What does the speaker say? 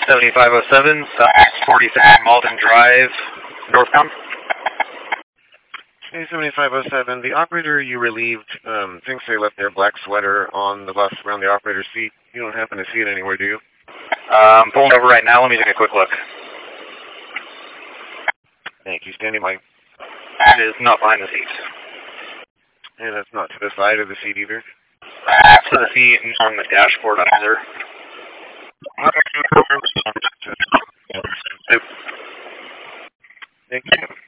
7507, South 47 Malden Drive, northbound. Hey, 7507, the operator you relieved thinks they left their black sweater on the bus around the operator's seat. You don't happen to see it anywhere, do you? I'm pulling over right now. Let me take a quick look. Thank you. Standing by. That is not behind the seat. And that's not to the side of the seat either? That's to the seat and on the dashboard either. Thank you.